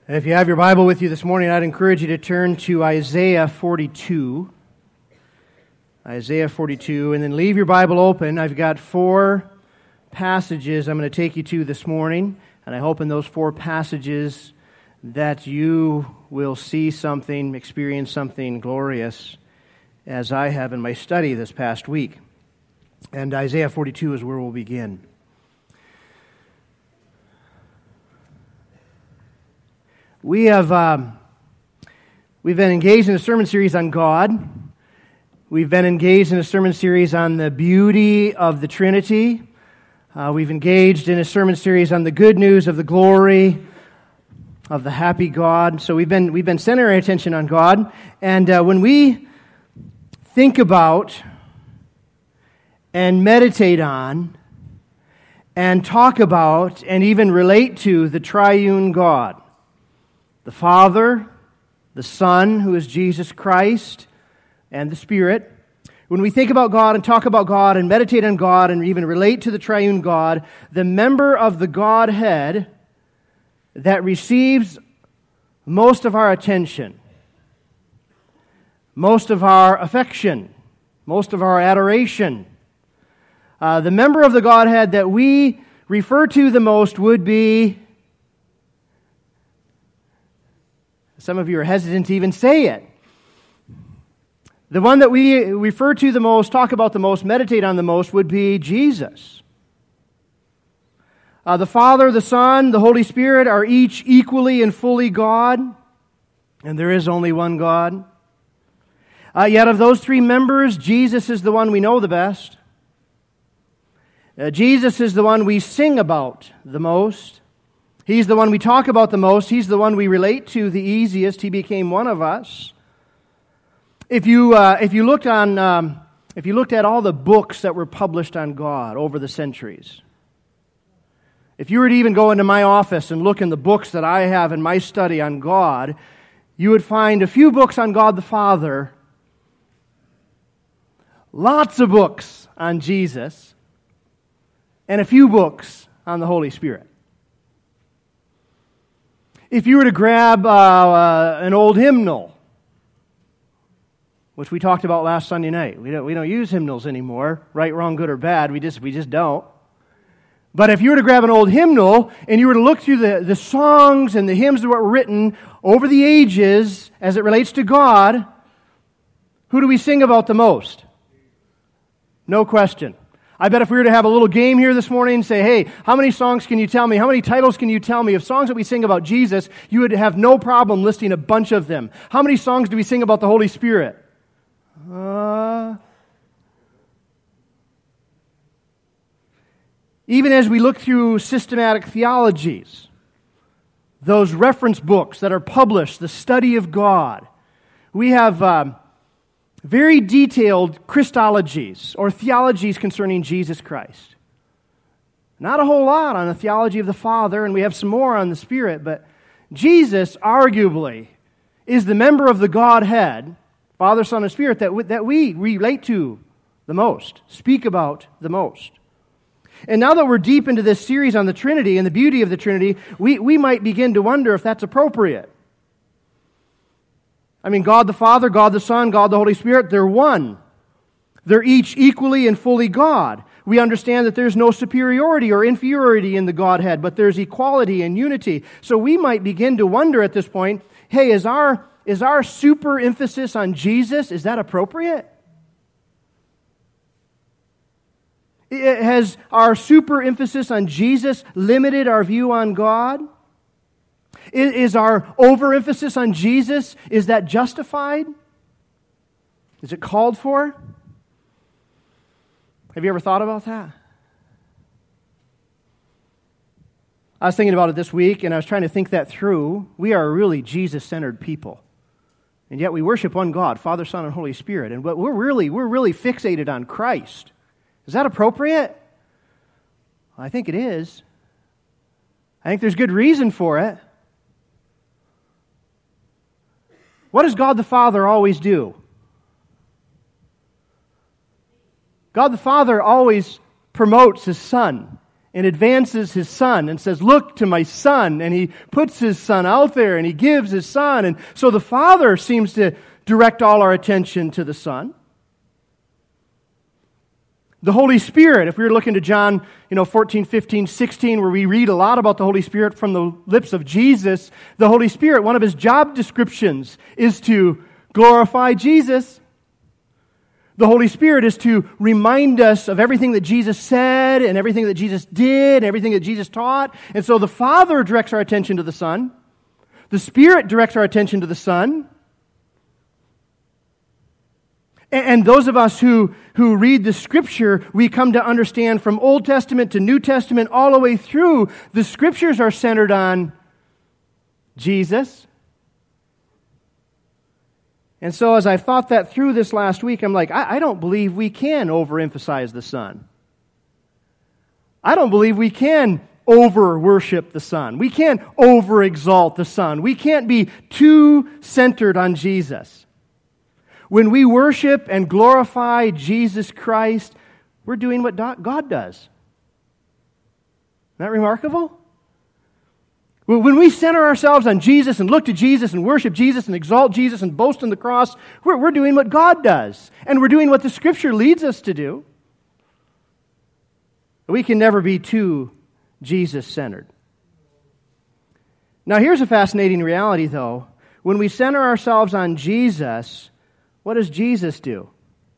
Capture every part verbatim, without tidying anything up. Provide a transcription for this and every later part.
If you have your Bible with you this morning, I'd encourage you to turn to Isaiah forty-two. Isaiah forty-two, and then leave your Bible open. I've got four passages I'm going to take you to this morning, and I hope in those four passages that you will see something, experience something glorious, as I have in my study this past week. And Isaiah forty-two is where we'll begin. We have um, we've been engaged in a sermon series on God. We've been engaged in a sermon series on the beauty of the Trinity. Uh, we've engaged in a sermon series on the good news of the glory of the happy God. So we've been we've been centering our attention on God. And uh, when we think about and meditate on and talk about and even relate to the triune God, the Father, the Son, who is Jesus Christ, and the Spirit. When we think about God and talk about God and meditate on God and even relate to the triune God, the member of the Godhead that receives most of our attention, most of our affection, most of our adoration, uh, the member of the Godhead that we refer to the most would be, some of you are hesitant to even say it. The one that we refer to the most, talk about the most, meditate on the most would be Jesus. Uh, the Father, the Son, the Holy Spirit are each equally and fully God, and there is only one God. Uh, yet of those three members, Jesus is the one we know the best. Uh, Jesus is the one we sing about the most. He's the one we talk about the most. He's the one we relate to the easiest. He became one of us. If you uh, if you looked on um, if you looked at all the books that were published on God over the centuries, if you were to even go into my office and look in the books that I have in my study on God, you would find a few books on God the Father, lots of books on Jesus, and a few books on the Holy Spirit. If you were to grab uh, uh, an old hymnal, which we talked about last Sunday night, we don't we don't use hymnals anymore, right, wrong, good, or bad. We just we just don't. But if you were to grab an old hymnal and you were to look through the, the songs and the hymns that were written over the ages as it relates to God, who do we sing about the most? No question. I bet if we were to have a little game here this morning and say, hey, how many songs can you tell me? How many titles can you tell me of songs that we sing about Jesus? You would have no problem listing a bunch of them. How many songs do we sing about the Holy Spirit? Uh, even as we look through systematic theologies, those reference books that are published, the study of God, we have Um, very detailed Christologies or theologies concerning Jesus Christ. Not a whole lot on the theology of the Father, and we have some more on the Spirit, but Jesus arguably is the member of the Godhead, Father, Son, and Spirit, that we, that we relate to the most, speak about the most. And now that we're deep into this series on the Trinity and the beauty of the Trinity, we, we might begin to wonder if that's appropriate. I mean, God the Father, God the Son, God the Holy Spirit, they're one. They're each equally and fully God. We understand that there's no superiority or inferiority in the Godhead, but there's equality and unity. So we might begin to wonder at this point, hey, is our, is our super emphasis on Jesus, is that appropriate? Has our super emphasis on Jesus limited our view on God? Is our overemphasis on Jesus, is that justified? Is it called for? Have you ever thought about that? I was thinking about it this week, and I was trying to think that through. We are really Jesus-centered people. And yet we worship one God, Father, Son, and Holy Spirit. And we're really, we're really fixated on Christ. Is that appropriate? Well, I think it is. I think there's good reason for it. What does God the Father always do? God the Father always promotes His Son and advances his son and says, look to my son. And he puts his son out there and he gives his son. And so the Father seems to direct all our attention to the Son. The Holy Spirit, if we were looking to John, you know, fourteen, fifteen, sixteen, where we read a lot about the Holy Spirit from the lips of Jesus, the Holy Spirit, one of his job descriptions is to glorify Jesus. The Holy Spirit is to remind us of everything that Jesus said and everything that Jesus did and everything that Jesus taught. And so the Father directs our attention to the Son. The Spirit directs our attention to the Son. And those of us who, who read the Scripture, we come to understand from Old Testament to New Testament all the way through, the Scriptures are centered on Jesus. And so as I thought that through this last week, I'm like, I, I don't believe we can overemphasize the Son. I don't believe we can over-worship the Son. We can't over-exalt the Son. We can't be too centered on Jesus. When we worship and glorify Jesus Christ, we're doing what God does. Isn't that remarkable? When we center ourselves on Jesus and look to Jesus and worship Jesus and exalt Jesus and boast in the cross, we're, we're doing what God does. And we're doing what the Scripture leads us to do. We can never be too Jesus-centered. Now here's a fascinating reality, though. When we center ourselves on Jesus, what does Jesus do?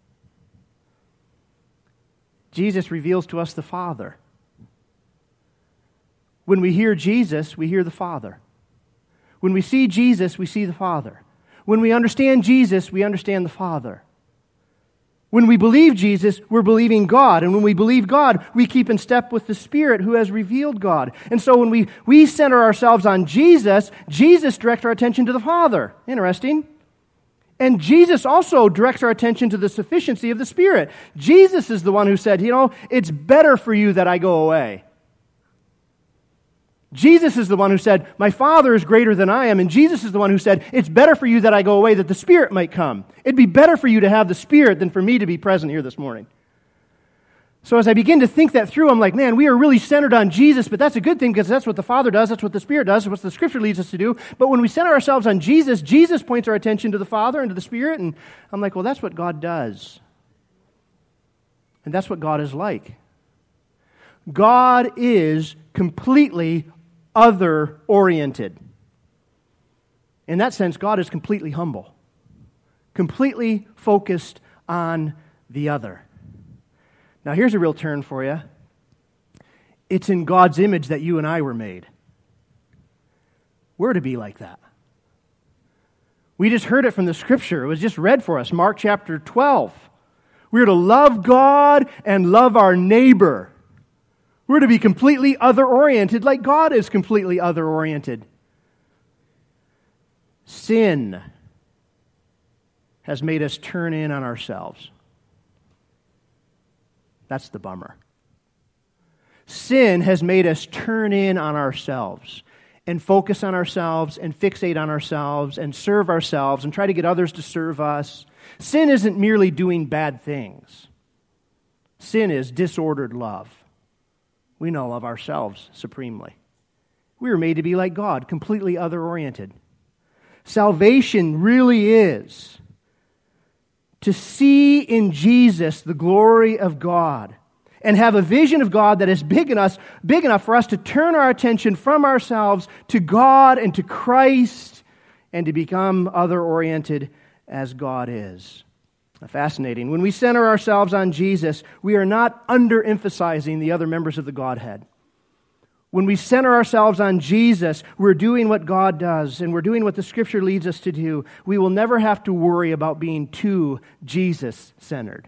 Jesus reveals to us the Father. When we hear Jesus, we hear the Father. When we see Jesus, we see the Father. When we understand Jesus, we understand the Father. When we believe Jesus, we're believing God. And when we believe God, we keep in step with the Spirit who has revealed God. And so when we, we center ourselves on Jesus, Jesus directs our attention to the Father. Interesting. And Jesus also directs our attention to the sufficiency of the Spirit. Jesus is the one who said, you know, it's better for you that I go away. Jesus is the one who said, my Father is greater than I am. And Jesus is the one who said, it's better for you that I go away, that the Spirit might come. It'd be better for you to have the Spirit than for me to be present here this morning. So as I begin to think that through, I'm like, man, we are really centered on Jesus, but that's a good thing because that's what the Father does, that's what the Spirit does, that's what the Scripture leads us to do. But when we center ourselves on Jesus, Jesus points our attention to the Father and to the Spirit, and I'm like, well, that's what God does. And that's what God is like. God is completely other-oriented. In that sense, God is completely humble, completely focused on the other. Now, here's a real turn for you. It's in God's image that you and I were made. We're to be like that. We just heard it from the Scripture. It was just read for us, Mark chapter twelve. We're to love God and love our neighbor. We're to be completely other-oriented like God is completely other-oriented. Sin has made us turn in on ourselves. That's the bummer. Sin has made us turn in on ourselves and focus on ourselves and fixate on ourselves and serve ourselves and try to get others to serve us. Sin isn't merely doing bad things. Sin is disordered love. We now love ourselves supremely. We were made to be like God, completely other-oriented. Salvation really is to see in Jesus the glory of God and have a vision of God that is big enough, big enough for us to turn our attention from ourselves to God and to Christ and to become other-oriented as God is. Fascinating. When we center ourselves on Jesus, we are not underemphasizing the other members of the Godhead. When we center ourselves on Jesus, we're doing what God does, and we're doing what the Scripture leads us to do. We will never have to worry about being too Jesus-centered.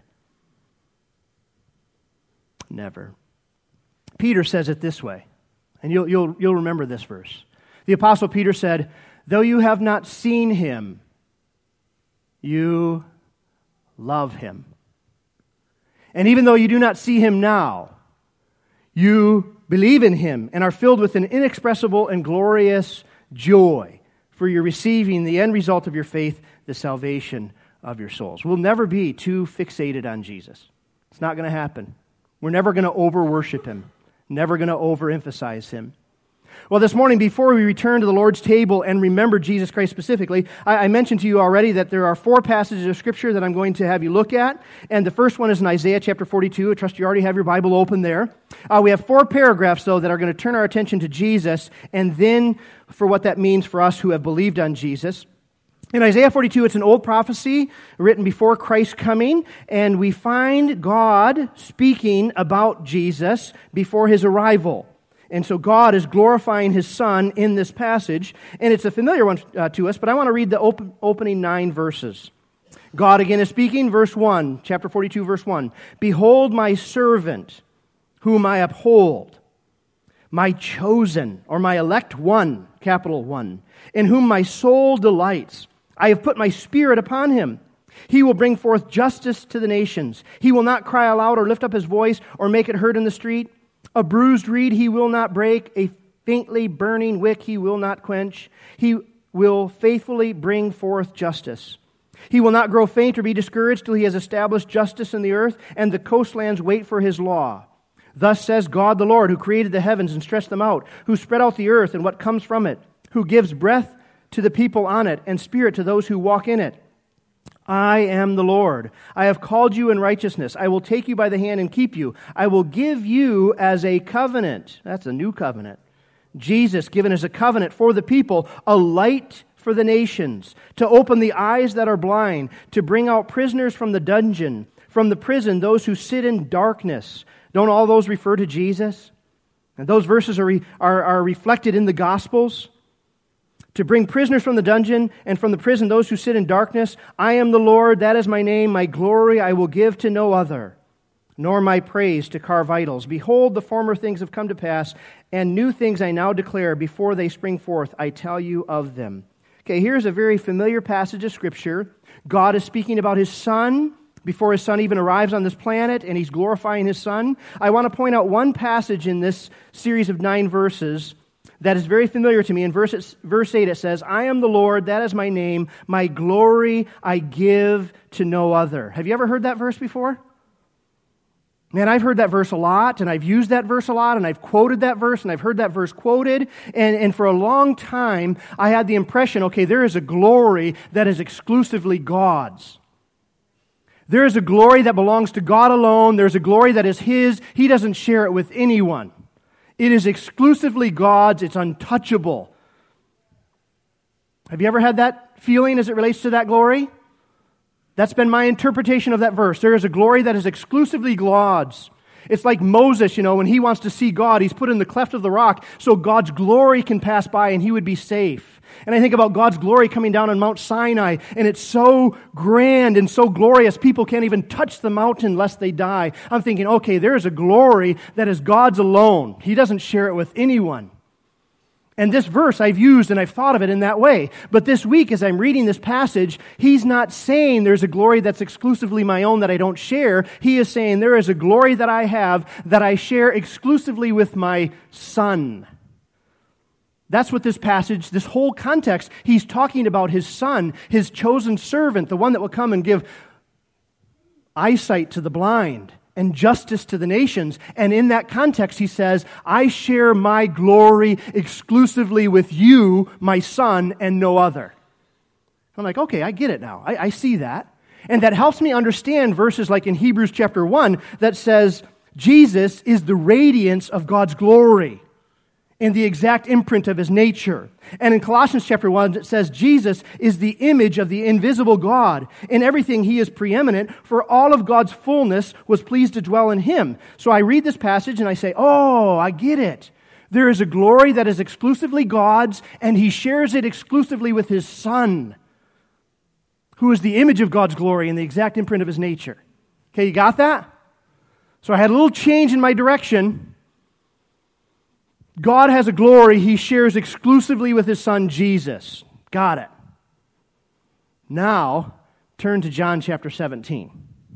Never. Peter says it this way, and you'll, you'll, you'll remember this verse. The Apostle Peter said, though you have not seen him, you love him. And even though you do not see him now, you believe in him and are filled with an inexpressible and glorious joy, for you're receiving the end result of your faith, the salvation of your souls. We'll never be too fixated on Jesus. It's not going to happen. We're never going to over-worship him. Never going to overemphasize him. Well, this morning, before we return to the Lord's table and remember Jesus Christ specifically, I, I mentioned to you already that there are four passages of Scripture that I'm going to have you look at. And the first one is in Isaiah chapter forty-two. I trust you already have your Bible open there. Uh, we have four paragraphs, though, that are going to turn our attention to Jesus and then for what that means for us who have believed on Jesus. In Isaiah forty-two, it's an old prophecy written before Christ's coming, and we find God speaking about Jesus before his arrival. And so God is glorifying his Son in this passage, and it's a familiar one uh, to us, but I want to read the op- opening nine verses. God again is speaking, verse one, chapter forty-two, verse one. Behold my servant, whom I uphold, my chosen, or my elect one, capital one, in whom my soul delights. I have put my spirit upon him. He will bring forth justice to the nations. He will not cry aloud or lift up his voice or make it heard in the street. A bruised reed he will not break, a faintly burning wick he will not quench. He will faithfully bring forth justice. He will not grow faint or be discouraged till he has established justice in the earth, and the coastlands wait for his law. Thus says God the Lord, who created the heavens and stretched them out, who spread out the earth and what comes from it, who gives breath to the people on it, and spirit to those who walk in it. I am the Lord. I have called you in righteousness. I will take you by the hand and keep you. I will give you as a covenant. That's a new covenant. Jesus given as a covenant for the people, a light for the nations, to open the eyes that are blind, to bring out prisoners from the dungeon, from the prison, those who sit in darkness. Don't all those refer to Jesus? And those verses are, re, are, are reflected in the Gospels. To bring prisoners from the dungeon and from the prison those who sit in darkness. I am the Lord, that is my name. My glory I will give to no other, nor my praise to carve idols. Behold, the former things have come to pass, and new things I now declare. Before they spring forth, I tell you of them. Okay, here's a very familiar passage of Scripture. God is speaking about his Son before his Son even arrives on this planet, and he's glorifying his Son. I want to point out one passage in this series of nine verses that is very familiar to me. In verse, verse eight it says, I am the Lord, that is my name, my glory I give to no other. Have you ever heard that verse before? Man, I've heard that verse a lot, and I've used that verse a lot, and I've quoted that verse, and I've heard that verse quoted, and, and for a long time, I had the impression, okay, there is a glory that is exclusively God's. There is a glory that belongs to God alone. There's a glory that is his. He doesn't share it with anyone. It is exclusively God's. It's untouchable. Have you ever had that feeling as it relates to that glory? That's been my interpretation of that verse. There is a glory that is exclusively God's. It's like Moses, you know, when he wants to see God, he's put in the cleft of the rock so God's glory can pass by and he would be safe. And I think about God's glory coming down on Mount Sinai, and it's so grand and so glorious, people can't even touch the mountain lest they die. I'm thinking, okay, there is a glory that is God's alone. He doesn't share it with anyone. And this verse I've used and I've thought of it in that way. But this week, as I'm reading this passage, he's not saying there's a glory that's exclusively my own that I don't share. He is saying there is a glory that I have that I share exclusively with my Son. That's what this passage, this whole context, he's talking about his Son, his chosen servant, the one that will come and give eyesight to the blind and justice to the nations. And in that context, he says, I share my glory exclusively with you, my Son, and no other. I'm like, okay, I get it now. I, I see that. And that helps me understand verses like in Hebrews chapter one that says, Jesus is the radiance of God's glory in the exact imprint of his nature. And in Colossians chapter one, it says Jesus is the image of the invisible God. In everything he is preeminent, for all of God's fullness was pleased to dwell in him. So I read this passage and I say, oh, I get it. There is a glory that is exclusively God's, and he shares it exclusively with his Son, who is the image of God's glory in the exact imprint of his nature. Okay, you got that? So I had a little change in my direction. God has a glory he shares exclusively with his Son, Jesus. Got it. Now, turn to John chapter seventeen.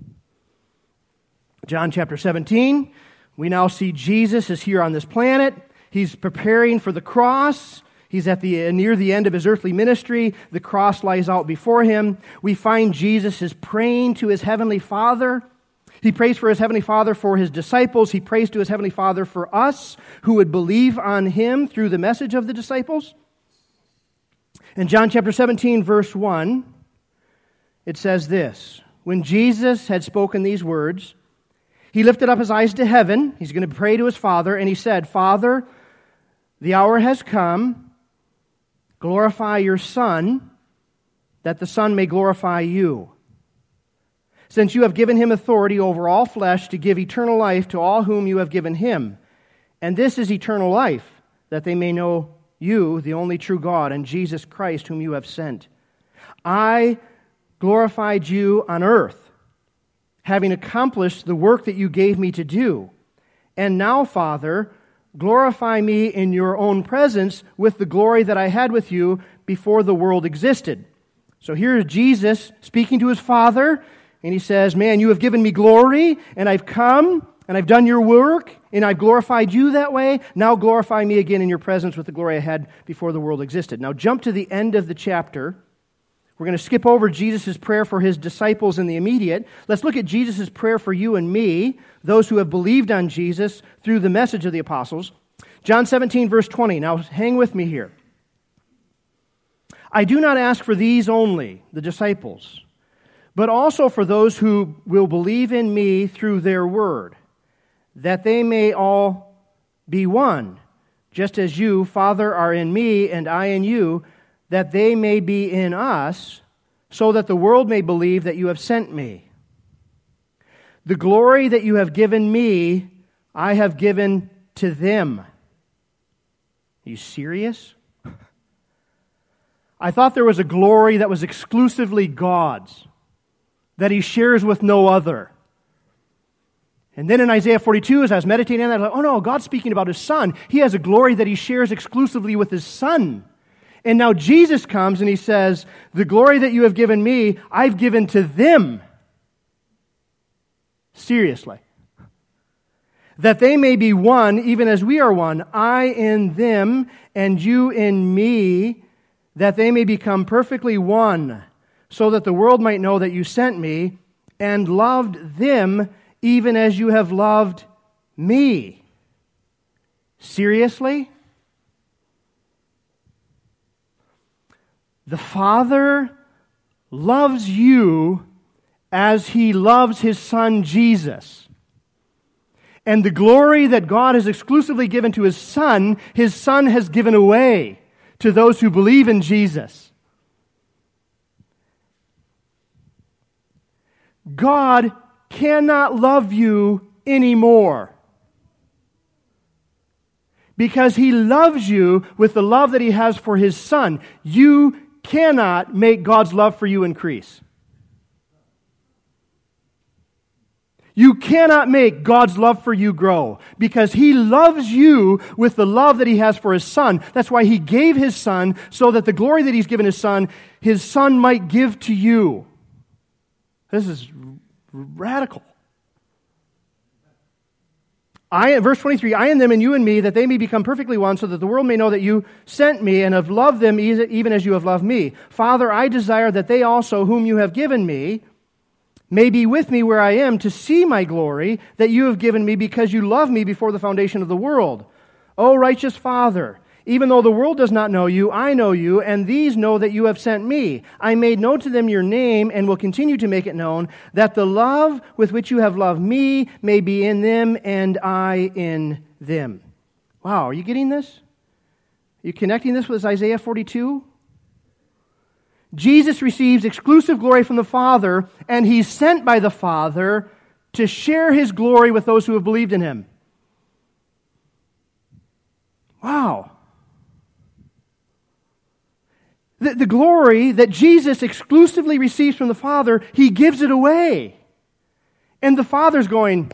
John chapter seventeen, we now see Jesus is here on this planet. He's preparing for the cross. He's at the near the end of his earthly ministry. The cross lies out before him. We find Jesus is praying to his heavenly Father. He prays for his Heavenly Father for his disciples. He prays to his Heavenly Father for us who would believe on him through the message of the disciples. In John chapter seventeen, verse one, it says this: when Jesus had spoken these words, he lifted up his eyes to heaven. He's going to pray to his Father, and he said, Father, the hour has come. Glorify your Son, that the Son may glorify you. Since you have given him authority over all flesh to give eternal life to all whom you have given him. And this is eternal life, that they may know you, the only true God, and Jesus Christ, whom you have sent. I glorified you on earth, having accomplished the work that you gave me to do. And now, Father, glorify me in your own presence with the glory that I had with you before the world existed. So here is Jesus speaking to his Father, and he says, man, you have given me glory, and I've come, and I've done your work, and I've glorified you that way. Now glorify me again in your presence with the glory I had before the world existed. Now jump to the end of the chapter. We're going to skip over Jesus' prayer for his disciples in the immediate. Let's look at Jesus' prayer for you and me, those who have believed on Jesus through the message of the apostles. John seventeen, verse twenty. Now hang with me here. I do not ask for these only, the disciples, but also for those who will believe in me through their word, that they may all be one, just as you, Father, are in me and I in you, that they may be in us, so that the world may believe that you have sent me. The glory that you have given me, I have given to them. Are you serious? I thought there was a glory that was exclusively God's, that he shares with no other. And then in Isaiah forty-two, as I was meditating on that, I was like, oh no, God's speaking about his Son. He has a glory that he shares exclusively with his Son. And now Jesus comes and he says, the glory that you have given me, I've given to them. Seriously. That they may be one, even as we are one, I in them and you in me, that they may become perfectly one, so that the world might know that you sent me and loved them even as you have loved me. Seriously? The Father loves you as he loves his Son Jesus. And the glory that God has exclusively given to his Son, his Son has given away to those who believe in Jesus. God cannot love you anymore because he loves you with the love that he has for his Son. You cannot make God's love for you increase. You cannot make God's love for you grow because he loves you with the love that he has for his Son. That's why he gave his Son so that the glory that he's given his Son, his Son might give to you. This is radical. I, verse twenty-three, I in them and you in me, that they may become perfectly one, so that the world may know that you sent me and have loved them even as you have loved me. Father, I desire that they also, whom you have given me, may be with me where I am to see my glory that you have given me because you loved me before the foundation of the world. O righteous Father, even though the world does not know you, I know you, and these know that you have sent me. I made known to them your name and will continue to make it known, that the love with which you have loved me may be in them and I in them. Wow, are you getting this? Are you connecting this with Isaiah forty-two? Jesus receives exclusive glory from the Father, and he's sent by the Father to share his glory with those who have believed in him. Wow. The, the glory that Jesus exclusively receives from the Father, he gives it away. And the Father's going,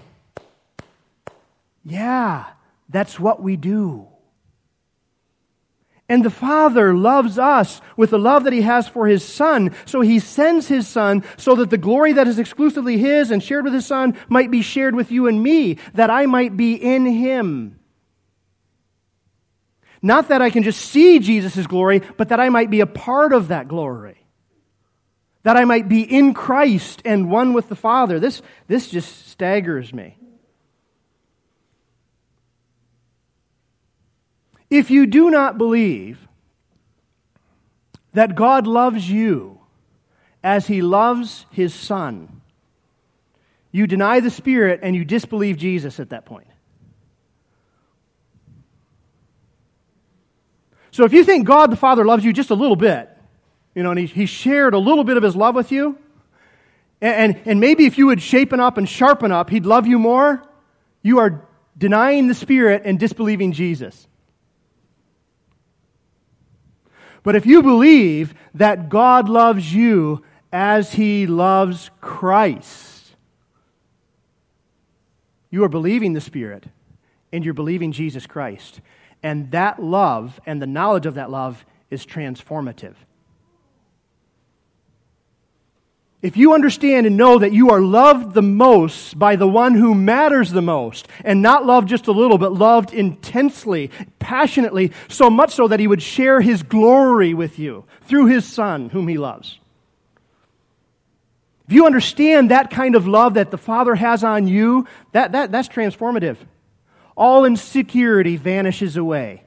yeah, that's what we do. And the Father loves us with the love that he has for his Son. So he sends his Son so that the glory that is exclusively his and shared with his Son might be shared with you and me, that I might be in him. Not that I can just see Jesus' glory, but that I might be a part of that glory. that I might be in Christ and one with the Father. This, this just staggers me. If you do not believe that God loves you as He loves His Son, you deny the Spirit and you disbelieve Jesus at that point. So if you think God the Father loves you just a little bit, you know, and He, he shared a little bit of His love with you, and, and, and maybe if you would shapen up and sharpen up, He'd love you more, you are denying the Spirit and disbelieving Jesus. But if you believe that God loves you as He loves Christ, you are believing the Spirit and you're believing Jesus Christ. And that love and the knowledge of that love is transformative. If you understand and know that you are loved the most by the one who matters the most, and not loved just a little, but loved intensely, passionately, so much so that He would share His glory with you through His Son, whom He loves. If you understand that kind of love that the Father has on you, that, that, that's transformative. All insecurity vanishes away.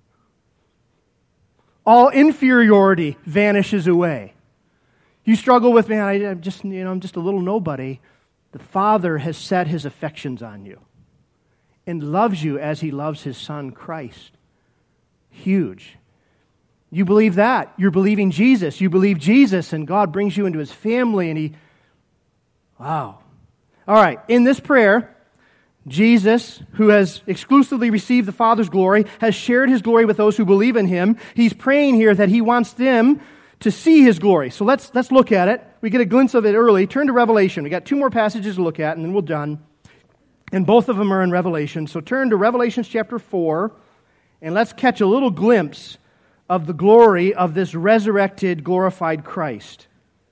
All inferiority vanishes away. You struggle with, man, I, I'm just, you know, I'm just a little nobody. The Father has set His affections on you and loves you as He loves His Son, Christ. Huge. You believe that. You're believing Jesus. You believe Jesus, and God brings you into His family, and He, wow. All right, in this prayer, Jesus, who has exclusively received the Father's glory, has shared His glory with those who believe in Him. He's praying here that He wants them to see His glory. So let's let's look at it. We get a glimpse of it early. Turn to Revelation. We got two more passages to look at, and then we're done. And both of them are in Revelation. So turn to Revelation chapter four, and let's catch a little glimpse of the glory of this resurrected, glorified Christ.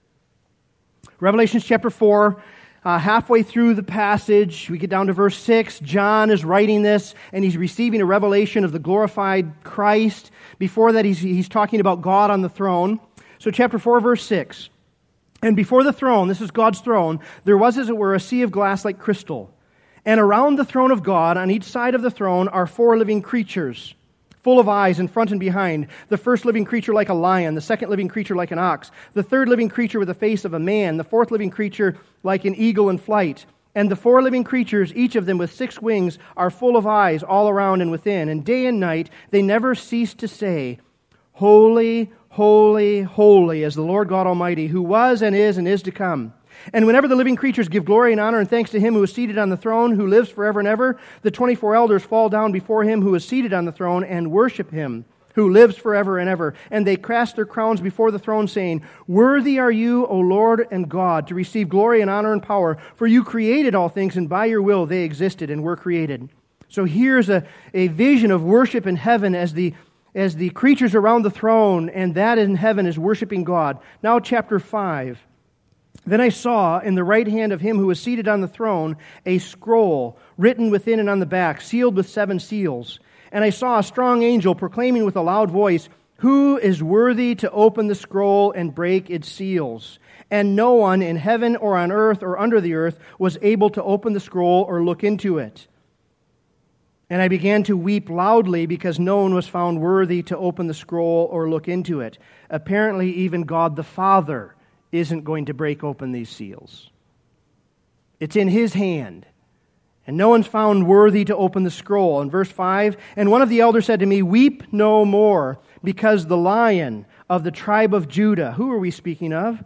Revelation chapter four, uh, halfway through the passage, we get down to verse six. John is writing this, and he's receiving a revelation of the glorified Christ. Before that, he's, he's talking about God on the throne. So chapter four, verse six. And before the throne, this is God's throne, there was as it were a sea of glass like crystal. And around the throne of God, on each side of the throne, are four living creatures, full of eyes in front and behind. The first living creature like a lion, the second living creature like an ox, the third living creature with the face of a man, the fourth living creature like an eagle in flight. And the four living creatures, each of them with six wings, are full of eyes all around and within. And day and night they never cease to say, Holy, holy, holy is the Lord God Almighty, who was and is and is to come. And whenever the living creatures give glory and honor and thanks to Him who is seated on the throne, who lives forever and ever, the twenty-four elders fall down before Him who is seated on the throne and worship Him, who lives forever and ever. And they cast their crowns before the throne, saying, Worthy are you, O Lord and God, to receive glory and honor and power, for you created all things, and by your will they existed and were created. So here's a, a vision of worship in heaven as the as the creatures around the throne, and that in heaven is worshiping God. Now chapter five. Then I saw in the right hand of Him who was seated on the throne a scroll written within and on the back, sealed with seven seals. And I saw a strong angel proclaiming with a loud voice, Who is worthy to open the scroll and break its seals? And no one in heaven or on earth or under the earth was able to open the scroll or look into it. And I began to weep loudly because no one was found worthy to open the scroll or look into it. Apparently, even God the Father isn't going to break open these seals. It's in His hand. And no one's found worthy to open the scroll. In verse five, and one of the elders said to me, Weep no more, because the Lion of the tribe of Judah, who are we speaking of?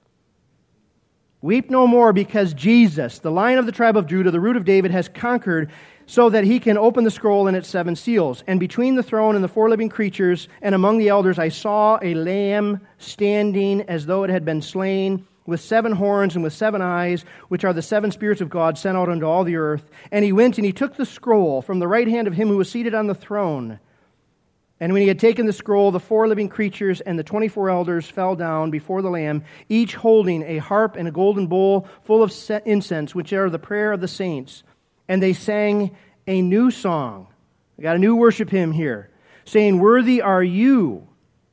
Weep no more, because Jesus, the Lion of the tribe of Judah, the root of David, has conquered, so that He can open the scroll and its seven seals. And between the throne and the four living creatures, and among the elders, I saw a lamb standing as though it had been slain, with seven horns and with seven eyes, which are the seven spirits of God sent out unto all the earth. And He went and He took the scroll from the right hand of Him who was seated on the throne. And when He had taken the scroll, the four living creatures and the twenty-four elders fell down before the Lamb, each holding a harp and a golden bowl full of incense, which are the prayer of the saints. And they sang a new song. We got a new worship hymn here, saying, Worthy are you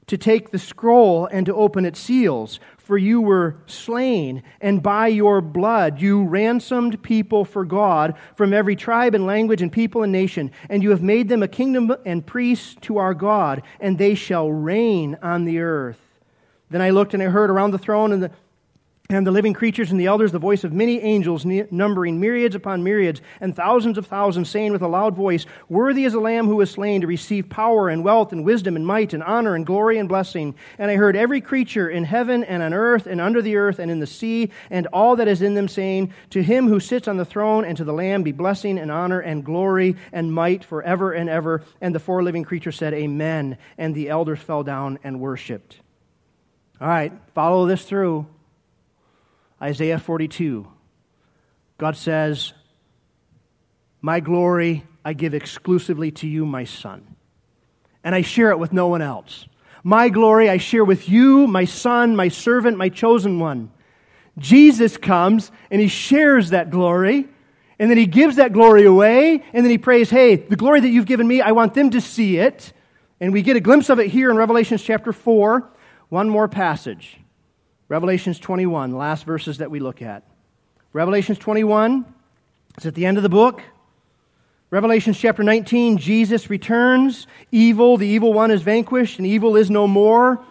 to take the scroll and to open its seals. For you were slain, and by your blood you ransomed people for God from every tribe and language and people and nation. And you have made them a kingdom and priests to our God, and they shall reign on the earth. Then I looked and I heard around the throne and the And the living creatures and the elders, the voice of many angels, numbering myriads upon myriads, and thousands of thousands, saying with a loud voice, Worthy is the Lamb who was slain to receive power and wealth and wisdom and might and honor and glory and blessing. And I heard every creature in heaven and on earth and under the earth and in the sea, and all that is in them, saying, To him who sits on the throne and to the Lamb be blessing and honor and glory and might forever and ever. And the four living creatures said, Amen. And the elders fell down and worshipped. All right, follow this through. Isaiah forty-two, God says, My glory I give exclusively to you, my Son, and I share it with no one else. My glory I share with you, my Son, my servant, my chosen one. Jesus comes and He shares that glory, and then He gives that glory away, and then He prays, hey, the glory that you've given me, I want them to see it. And we get a glimpse of it here in Revelation chapter four. One more passage. Revelation twenty-one, the last verses that we look at. Revelation twenty-one, it's at the end of the book. Revelation chapter nineteen, Jesus returns. Evil, the evil one is vanquished, and evil is no more.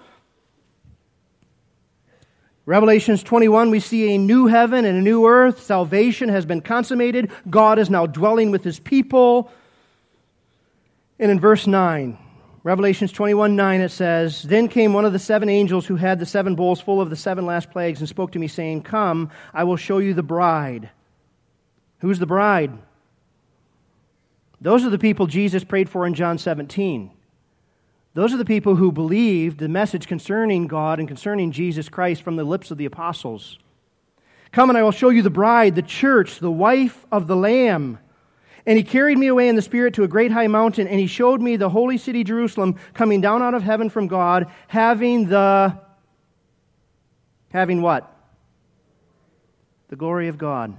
Revelation twenty-one, we see a new heaven and a new earth. Salvation has been consummated. God is now dwelling with His people. And in verse nine, Revelation twenty-one nine, it says, Then came one of the seven angels who had the seven bowls full of the seven last plagues and spoke to me, saying, Come, I will show you the bride. Who's the bride? Those are the people Jesus prayed for in John seventeen. Those are the people who believed the message concerning God and concerning Jesus Christ from the lips of the apostles. Come, and I will show you the bride, the church, the wife of the Lamb. And He carried me away in the Spirit to a great high mountain, and He showed me the holy city Jerusalem coming down out of heaven from God, having the... Having what? The glory of God.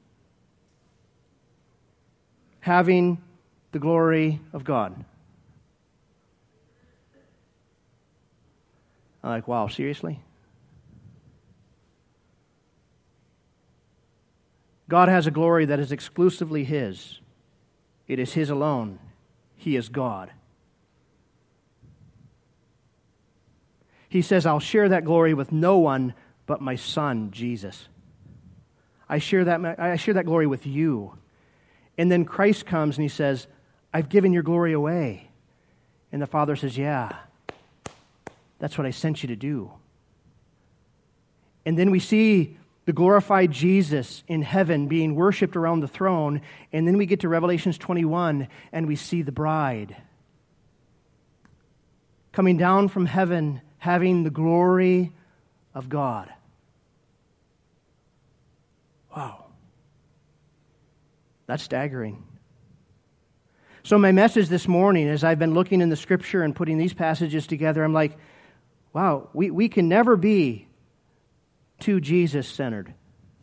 Having the glory of God. I'm like, wow, seriously? God has a glory that is exclusively His. It is His alone. He is God. He says, I'll share that glory with no one but my Son, Jesus. I share that, I share that glory with you. And then Christ comes and He says, I've given your glory away. And the Father says, yeah, that's what I sent you to do. And then we see the glorified Jesus in heaven being worshipped around the throne. And then we get to Revelation twenty-one and we see the bride coming down from heaven having the glory of God. Wow. That's staggering. So my message this morning, as I've been looking in the Scripture and putting these passages together, I'm like, wow, we, we can never be too Jesus-centered.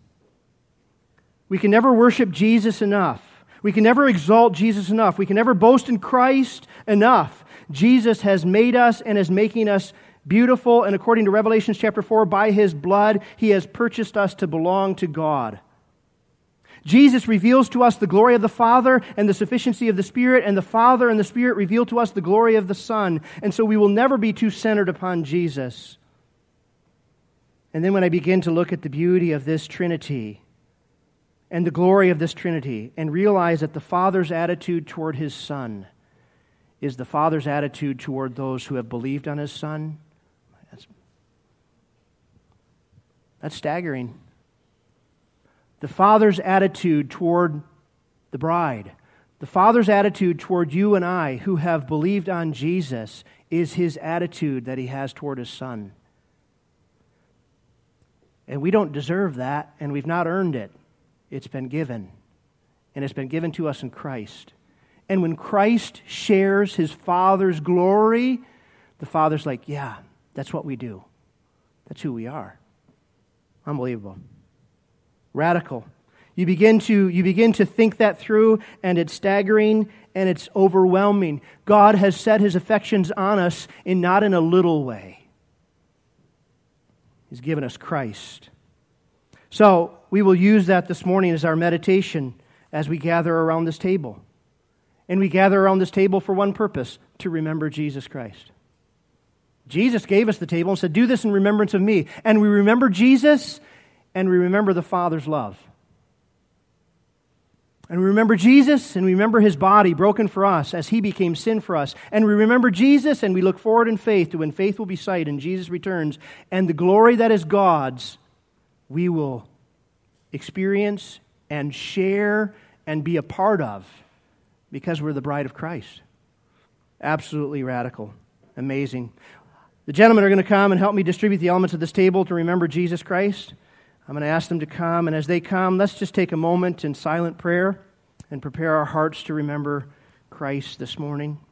We can never worship Jesus enough. We can never exalt Jesus enough. We can never boast in Christ enough. Jesus has made us and is making us beautiful, and according to Revelation chapter four, by His blood, He has purchased us to belong to God. Jesus reveals to us the glory of the Father and the sufficiency of the Spirit, and the Father and the Spirit reveal to us the glory of the Son. And so we will never be too centered upon Jesus. And then when I begin to look at the beauty of this Trinity and the glory of this Trinity and realize that the Father's attitude toward His Son is the Father's attitude toward those who have believed on His Son, that's, that's staggering. The Father's attitude toward the bride, the Father's attitude toward you and I who have believed on Jesus is His attitude that He has toward His Son. And we don't deserve that, and we've not earned it. It's been given, and it's been given to us in Christ. And when Christ shares His Father's glory, the Father's like, yeah, that's what we do. That's who we are. Unbelievable. Radical. You begin to, you begin to think that through, and it's staggering, and it's overwhelming. God has set His affections on us, in not in a little way. He's given us Christ. So, we will use that this morning as our meditation as we gather around this table. And we gather around this table for one purpose, to remember Jesus Christ. Jesus gave us the table and said, do this in remembrance of me. And we remember Jesus, and we remember the Father's love. And we remember Jesus, and we remember His body broken for us as He became sin for us. And we remember Jesus, and we look forward in faith to when faith will be sight and Jesus returns. And the glory that is God's, we will experience and share and be a part of because we're the bride of Christ. Absolutely radical. Amazing. The gentlemen are going to come and help me distribute the elements of this table to remember Jesus Christ. I'm going to ask them to come, and as they come, let's just take a moment in silent prayer and prepare our hearts to remember Christ this morning.